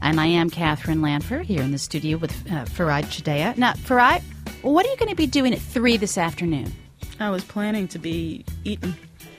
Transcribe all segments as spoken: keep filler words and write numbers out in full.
And I am Catherine Lanford here in the studio with uh, Farai Chideya. Now, Farai, what are you going to be doing at three this afternoon? I was planning to be eating.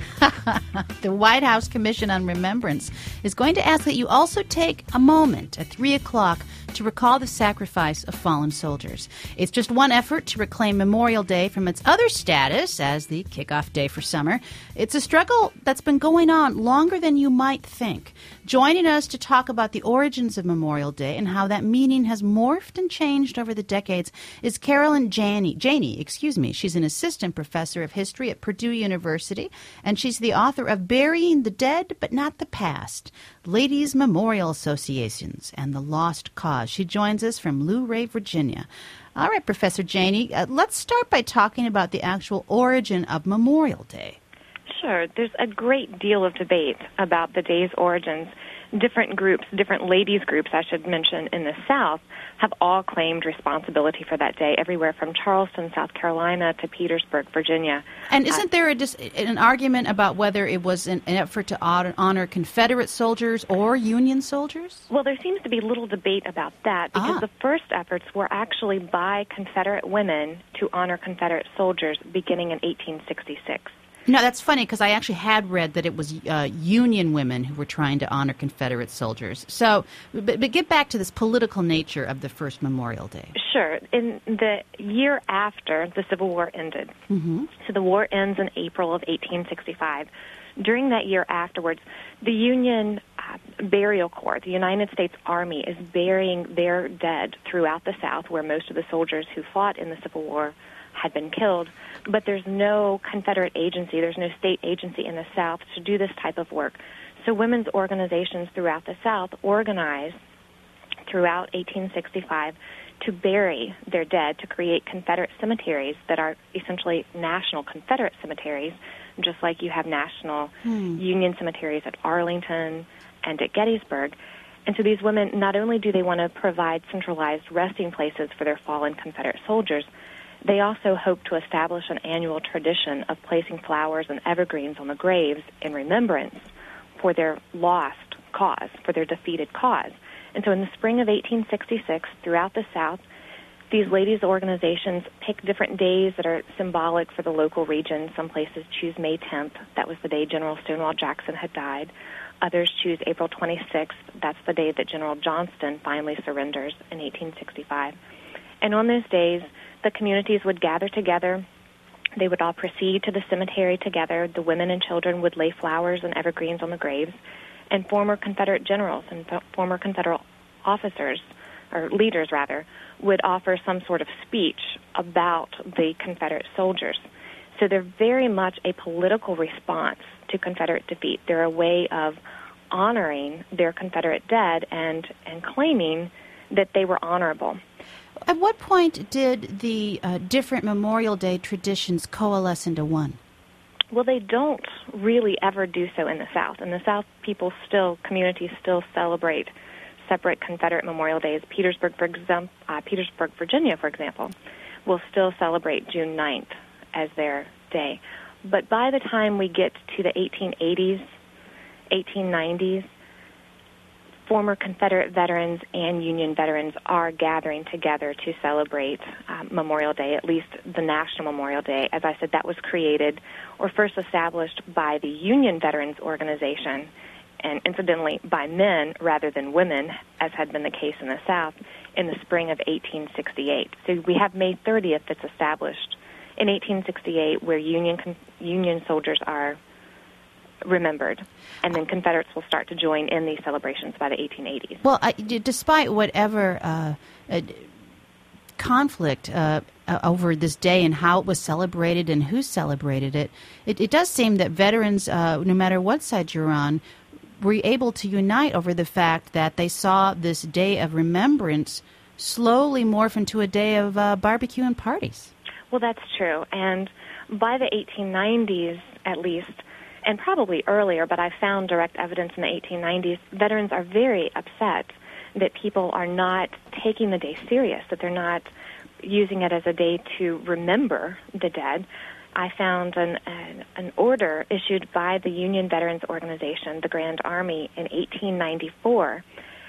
The White House Commission on Remembrance is going to ask that you also take a moment at three o'clock to recall the sacrifice of fallen soldiers. It's just one effort to reclaim Memorial Day from its other status as the kickoff day for summer. It's a struggle that's been going on longer than you might think. Joining us to talk about the origins of Memorial Day and how that meaning has morphed and changed over the decades is Carolyn Janney. Janney, excuse me. She's an assistant professor of history at Purdue University, and she's the author of Burying the Dead But Not the Past, Ladies' Memorial Associations and the Lost Cause. She joins us from Luray, Virginia. All right, Professor Janney, uh, let's start by talking about the actual origin of Memorial Day. Sure. There's a great deal of debate about the day's origins. Different groups, different ladies' groups, I should mention, in the South, have all claimed responsibility for that day, everywhere from Charleston, South Carolina, to Petersburg, Virginia. And isn't uh, there a, just an argument about whether it was an, an effort to honor Confederate soldiers or Union soldiers? Well, there seems to be little debate about that, because ah. the first efforts were actually by Confederate women to honor Confederate soldiers beginning in eighteen sixty-six. No, that's funny, because I actually had read that it was uh, Union women who were trying to honor Confederate soldiers. So, but, but get back to this political nature of the first Memorial Day. Sure. In the year after the Civil War ended, mm-hmm. so the war ends in April of eighteen sixty-five, during that year afterwards, the Union uh, Burial Corps, the United States Army, is burying their dead throughout the South, where most of the soldiers who fought in the Civil War had been killed, but there's no Confederate agency, there's no state agency in the South to do this type of work. So women's organizations throughout the South organize throughout eighteen sixty-five to bury their dead, to create Confederate cemeteries that are essentially national Confederate cemeteries, just like you have national hmm. Union cemeteries at Arlington and at Gettysburg. And so these women, not only do they want to provide centralized resting places for their fallen Confederate soldiers, they also hope to establish an annual tradition of placing flowers and evergreens on the graves in remembrance for their lost cause, for their defeated cause. And so in the spring of eighteen sixty-six, throughout the South, these ladies' organizations pick different days that are symbolic for the local region. Some places choose May tenth. That was the day General Stonewall Jackson had died. Others choose April twenty-sixth. That's the day that General Johnston finally surrenders in eighteen sixty-five. And on those days, the communities would gather together. They would all proceed to the cemetery together. The women and children would lay flowers and evergreens on the graves. And former Confederate generals and f- former Confederate officers, or leaders rather, would offer some sort of speech about the Confederate soldiers. So they're very much a political response to Confederate defeat. They're a way of honoring their Confederate dead and, and claiming that they were honorable. At what point did the uh, different Memorial Day traditions coalesce into one? Well, they don't really ever do so in the South. In the South, people still, communities still celebrate separate Confederate Memorial Days. Petersburg, for example, uh, Petersburg, Virginia, for example, will still celebrate June ninth as their day. But by the time we get to the eighteen eighties, eighteen nineties, former Confederate veterans and Union veterans are gathering together to celebrate um, Memorial Day, at least the National Memorial Day. As I said, that was created or first established by the Union Veterans Organization, and incidentally by men rather than women, as had been the case in the South, in the spring of eighteen sixty-eight. So we have May thirtieth that's established in eighteen sixty-eight, where Union Union soldiers are remembered, and then Confederates will start to join in these celebrations by the eighteen eighties. Well, I, despite whatever uh, uh, conflict uh, uh, over this day and how it was celebrated and who celebrated it, it, it does seem that veterans, uh, no matter what side you're on, were able to unite over the fact that they saw this day of remembrance slowly morph into a day of uh, barbecue and parties. Well, that's true. And by the eighteen nineties, at least, and probably earlier, but I found direct evidence in the eighteen nineties, veterans are very upset that people are not taking the day serious, that they're not using it as a day to remember the dead. I found an, an, an order issued by the Union Veterans Organization, the Grand Army, in eighteen ninety-four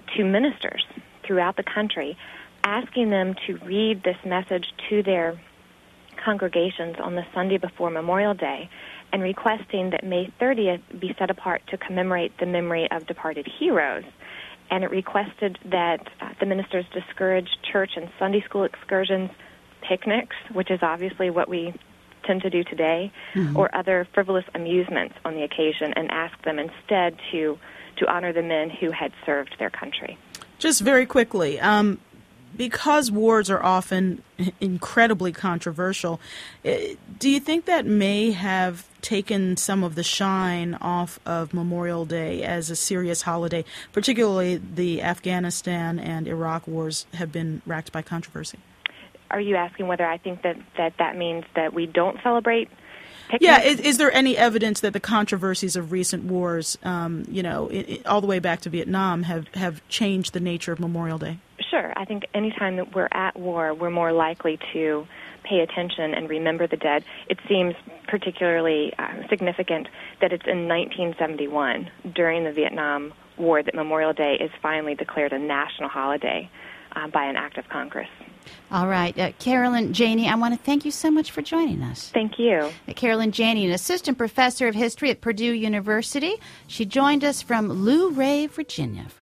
to ministers throughout the country, asking them to read this message to their congregations on the Sunday before Memorial Day, and requesting that May thirtieth be set apart to commemorate the memory of departed heroes. And it requested that uh, the ministers discourage church and Sunday school excursions, picnics, which is obviously what we tend to do today, mm-hmm. or other frivolous amusements on the occasion, and ask them instead to, to honor the men who had served their country. Just very quickly, um, because wars are often incredibly controversial, do you think that may have taken some of the shine off of Memorial Day as a serious holiday? Particularly the Afghanistan and Iraq wars have been racked by controversy. Are you asking whether I think that that, that means that we don't celebrate picnics? Yeah, is, is there any evidence that the controversies of recent wars, um, you know, it, it, all the way back to Vietnam, have, have changed the nature of Memorial Day? Sure. I think anytime that we're at war, we're more likely to pay attention and remember the dead. It seems particularly uh, significant that it's in nineteen seventy-one, during the Vietnam War, that Memorial Day is finally declared a national holiday uh, by an act of Congress. All right. Uh, Carolyn Janey, I want to thank you so much for joining us. Thank you. Uh, Carolyn Janey, an assistant professor of history at Purdue University. She joined us from Luray, Virginia.